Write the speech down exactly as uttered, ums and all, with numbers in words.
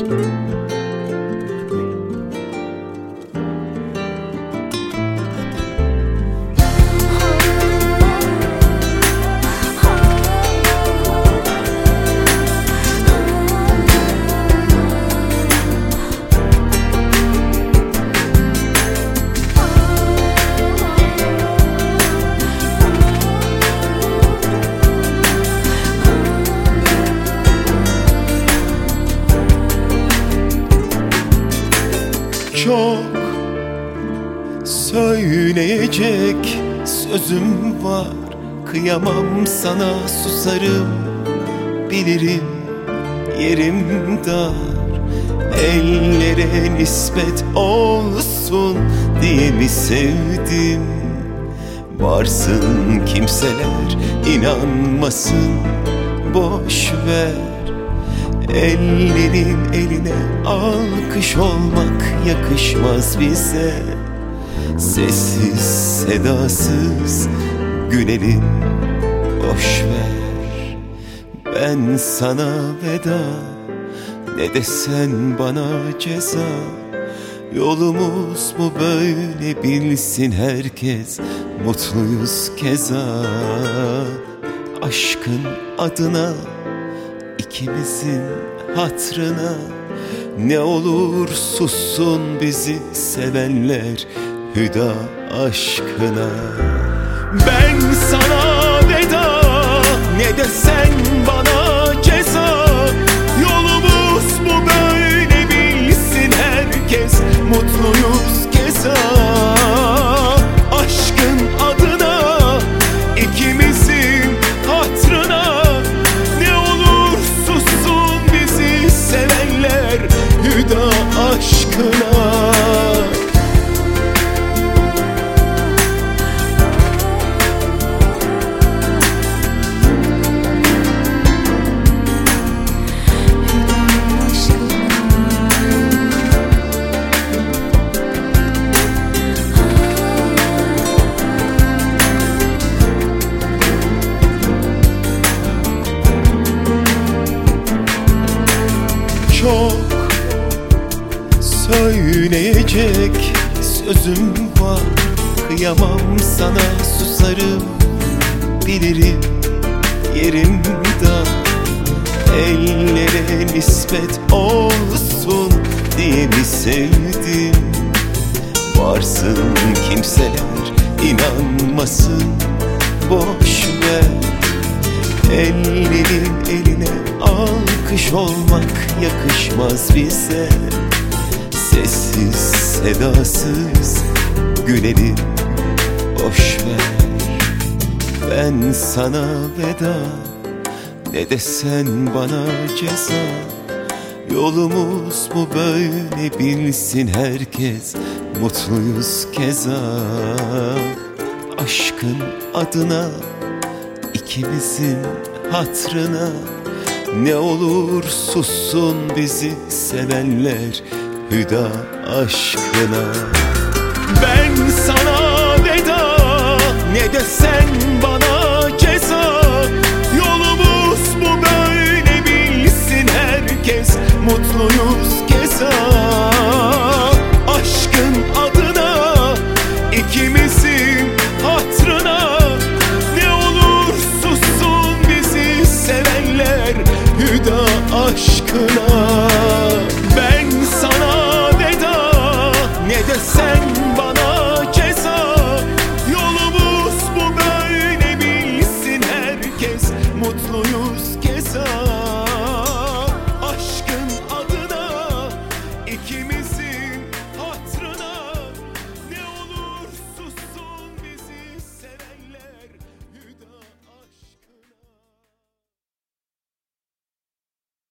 Çok söyleyecek sözüm var, kıyamam sana, susarım, bilirim yerim dar. Ellere nispet olsun diye mi sevdim? Varsın kimseler inanmasın, boş ver. Ellerin eline alkış olmak yakışmaz bize. Sessiz sedasız gülelim, boş ver. Ben sana veda, ne de sen bana ceza. Yolumuz bu böyle, bilsin herkes, mutluyuz keza. Aşkın adına, İkimizin hatrına, ne olur sussun bizi sevenler, hüda aşkına. Ben sana veda, ne de sen bana ceza. Yolumuz bu böyle, bilsin herkes, mutluyuz keza. Aşkın adına, ikimizin hatrına, hüda aşkına. Çok söyleyecek sözüm var, kıyamam sana, susarım, bilirim yerim dar. Ellere nispet olsun diye mi sevdim? Varsın kimseler inanmasın, boş ver. Ellerin eline alkış olmak yakışmaz bize. Sessiz sedasız gülelim, boş ver. Ben sana veda, ne de sen bana ceza. Yolumuz bu böyle, bilsin herkes, mutluyuz keza. Aşkın adına, ikimizin hatrına, ne olur sussun bizi sevenler, hüda aşkına. Ben sana veda, ne de sen bana ceza. Yolumuz bu böyle, bilsin herkes, mutluyuz keza. Aşkın adına, ikimizin hatrına, ne olur sussun bizi sevenler, hüda aşkına. Ben sana veda, ne de sen bana ceza. Yolumuz bu böyle, bilsin herkes, mutluyuz keza.